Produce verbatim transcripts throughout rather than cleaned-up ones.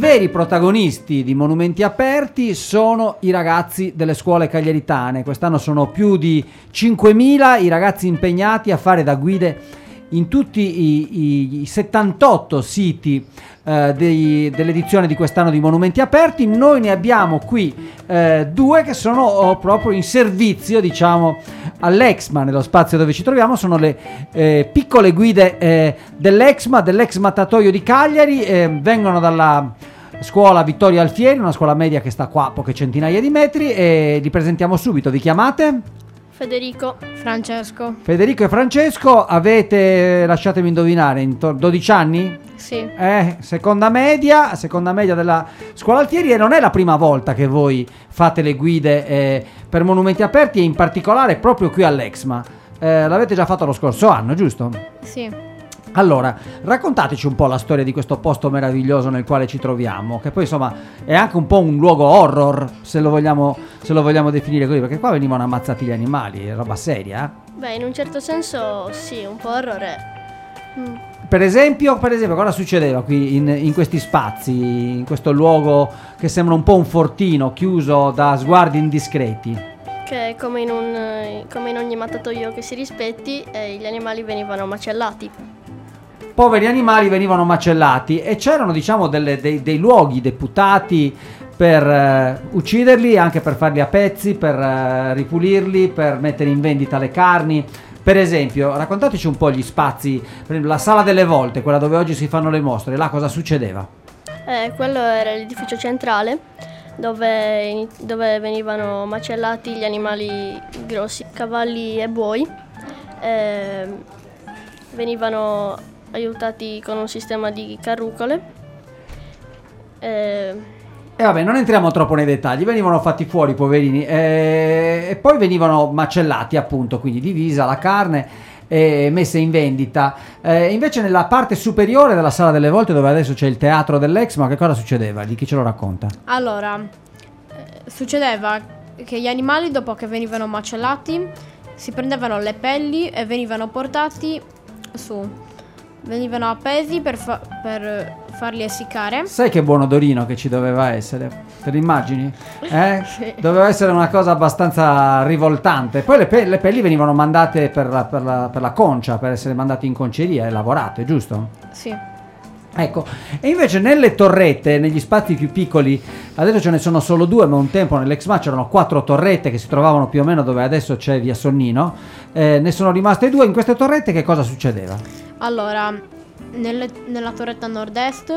veri protagonisti di Monumenti Aperti sono i ragazzi delle scuole cagliaritane. Quest'anno sono più di cinquemila i ragazzi impegnati a fare da guide in tutti i, i, i settantotto siti eh, dei, dell'edizione di quest'anno di Monumenti Aperti. Noi ne abbiamo qui eh, due che sono oh, proprio in servizio, diciamo, all'Exma, nello spazio dove ci troviamo. Sono le eh, piccole guide eh, dell'Exma, dell'ex mattatoio di Cagliari, eh, vengono dalla scuola Vittorio Alfieri, una scuola media che sta qua a poche centinaia di metri, e li presentiamo subito. Vi chiamate? Federico. Francesco. Federico e Francesco, avete, lasciatemi indovinare, intorno dodici anni? Sì. Eh, seconda media, seconda media della scuola Altieri, e non è la prima volta che voi fate le guide eh, per Monumenti Aperti, e in particolare proprio qui all'Exma. Eh, l'avete già fatto lo scorso anno, giusto? Sì. Allora, raccontateci un po' la storia di questo posto meraviglioso nel quale ci troviamo, che poi insomma è anche un po' un luogo horror, se lo vogliamo, se lo vogliamo definire così, perché qua venivano ammazzati gli animali, è roba seria. Eh? Beh, in un certo senso sì, un po' horror è. Mm. Per esempio, per esempio, cosa succedeva qui in, in questi spazi, in questo luogo che sembra un po' un fortino chiuso da sguardi indiscreti? Che come in, un, come in ogni mattatoio che si rispetti, eh, gli animali venivano macellati. Poveri animali venivano macellati, e c'erano, diciamo, delle, dei, dei luoghi deputati per eh, ucciderli, anche per farli a pezzi, per eh, ripulirli, per mettere in vendita le carni. Per esempio, raccontateci un po' gli spazi, per esempio, la Sala delle Volte, quella dove oggi si fanno le mostre, là cosa succedeva? Eh, quello era l'edificio centrale dove, dove venivano macellati gli animali grossi, cavalli e buoi. Eh, venivano aiutati con un sistema di carrucole. Eh, E vabbè, non entriamo troppo nei dettagli, venivano fatti fuori, poverini, e, e poi venivano macellati, appunto, quindi divisa la carne e messa in vendita. E invece nella parte superiore della Sala delle Volte, dove adesso c'è il teatro dell'Exma, che cosa succedeva? Di chi ce lo racconta? Allora, eh, succedeva che gli animali, dopo che venivano macellati, si prendevano le pelli e venivano portati su. Venivano appesi per, fa- per farli essiccare. Sai che buon odorino che ci doveva essere? Te lo immagini? Eh? Sì. Doveva essere una cosa abbastanza rivoltante. Poi le, pe- le pelli venivano mandate per la, per, la, per la concia, per essere mandate in conceria e lavorate, giusto? Sì. Ecco, e invece nelle torrette, negli spazi più piccoli, adesso ce ne sono solo due, ma un tempo nell'Exma c'erano quattro torrette che si trovavano più o meno dove adesso c'è via Sonnino, eh, ne sono rimaste due. In queste torrette che cosa succedeva? Allora, nelle- nella torretta nord-est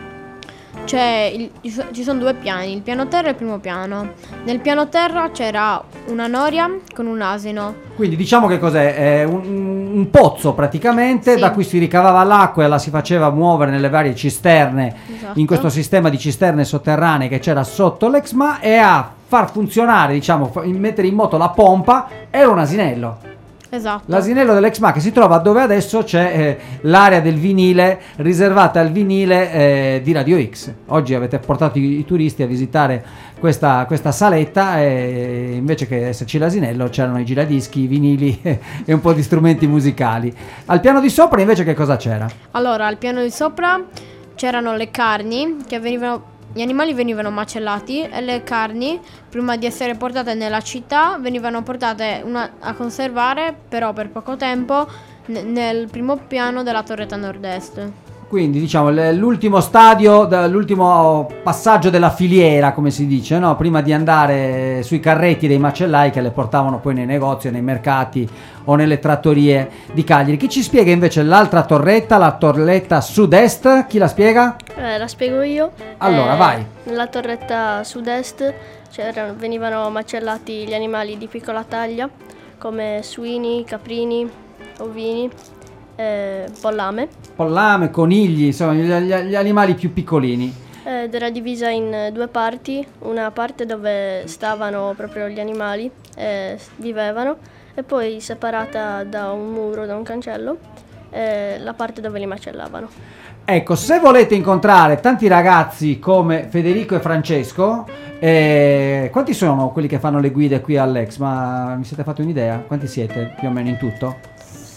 c'è il- ci sono due piani, il piano terra e il primo piano. Nel piano terra c'era una noria con un asino. Quindi diciamo che cos'è? È un, un pozzo praticamente, Sì. da cui si ricavava l'acqua e la si faceva muovere nelle varie cisterne, Esatto. in questo sistema di cisterne sotterranee che c'era sotto l'Exma, e a far funzionare, diciamo, fa- mettere in moto la pompa, era un asinello. Esatto. L'asinello dell'Exma, che si trova dove adesso c'è eh, l'area del vinile riservata al vinile eh, di Radio X. Oggi avete portato i, i turisti a visitare questa, questa saletta, e invece che esserci l'asinello c'erano i giradischi, i vinili e un po' di strumenti musicali. Al piano di sopra invece che cosa c'era? Allora, al piano di sopra c'erano le carni che venivano. Gli animali venivano macellati e le carni, prima di essere portate nella città, venivano portate una- a conservare, però per poco tempo, n- nel primo piano della torretta nord-est. Quindi diciamo l- l'ultimo stadio, da- l'ultimo passaggio della filiera, come si dice, no? Prima di andare sui carretti dei macellai che le portavano poi nei negozi, nei mercati o nelle trattorie di Cagliari. Chi ci spiega invece l'altra torretta, la torretta sud-est? Chi la spiega? eh, la spiego io. Allora, Eh, vai. Nella torretta sud-est c'erano- venivano macellati gli animali di piccola taglia, come suini, caprini, ovini, eh, pollame. Pollame, conigli, insomma gli, gli- gli animali più piccolini. Ed era divisa in eh, due parti, una parte dove stavano proprio gli animali, eh, vivevano, e poi separata da un muro, da un cancello, eh, la parte dove li macellavano. Ecco, se volete incontrare tanti ragazzi come Federico e Francesco, eh, quanti sono quelli che fanno le guide qui all'Ex? Ma mi siete fatti un'idea? Quanti siete più o meno in tutto?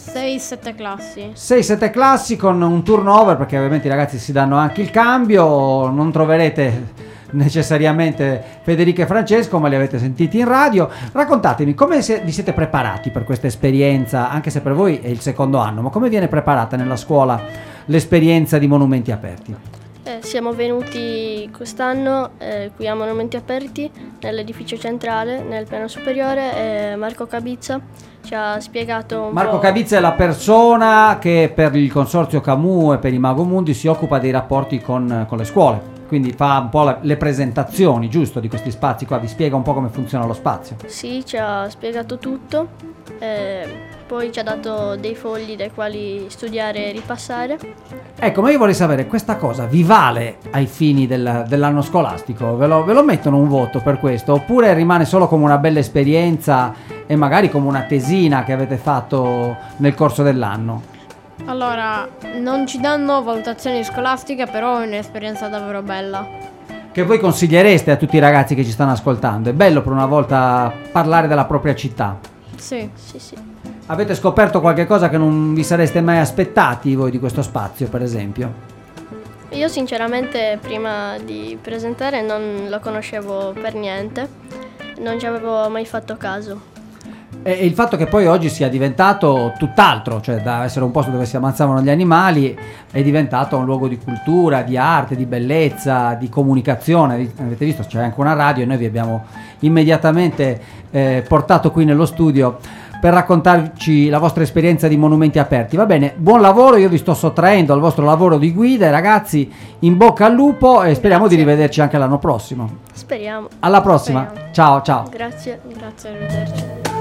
sei sette classi. sei sette classi con un turnover, perché ovviamente i ragazzi si danno anche il cambio, non troverete necessariamente Federica e Francesco, ma li avete sentiti in radio. Raccontatemi come se vi siete preparati per questa esperienza, anche se per voi è il secondo anno, ma come viene preparata nella scuola l'esperienza di Monumenti Aperti? Eh, siamo venuti quest'anno eh, qui a Monumenti Aperti, nell'edificio centrale, nel piano superiore, e Marco Cabizza ci ha spiegato un Marco po'... Cabizza è la persona che per il consorzio Camus e per i Mago Mundi si occupa dei rapporti con, con le scuole, quindi fa un po' la, le presentazioni, giusto, di questi spazi qua, vi spiega un po' come funziona lo spazio. Sì, ci ha spiegato tutto, eh, poi ci ha dato dei fogli dai quali studiare e ripassare. Ecco, ma io vorrei sapere, questa cosa vi vale ai fini del, dell'anno scolastico? Ve lo, ve lo mettono un voto per questo? Oppure rimane solo come una bella esperienza e magari come una tesina che avete fatto nel corso dell'anno? Allora, non ci danno valutazioni scolastiche, però è un'esperienza davvero bella. Che voi consigliereste a tutti i ragazzi che ci stanno ascoltando? È bello per una volta parlare della propria città. Sì. Sì, sì. Avete scoperto qualche cosa che non vi sareste mai aspettati voi di questo spazio, per esempio? Io sinceramente prima di presentare non lo conoscevo per niente, non ci avevo mai fatto caso. E il fatto che poi oggi sia diventato tutt'altro, cioè da essere un posto dove si ammazzavano gli animali, è diventato un luogo di cultura, di arte, di bellezza, di comunicazione. Avete visto, c'è anche una radio e noi vi abbiamo immediatamente eh, portato qui nello studio per raccontarci la vostra esperienza di Monumenti Aperti. Va bene, buon lavoro, io vi sto sottraendo al vostro lavoro di guida, ragazzi, in bocca al lupo e speriamo Grazie. di rivederci anche l'anno prossimo. Speriamo. Alla prossima, Speriamo. ciao ciao. Grazie. Grazie, arrivederci.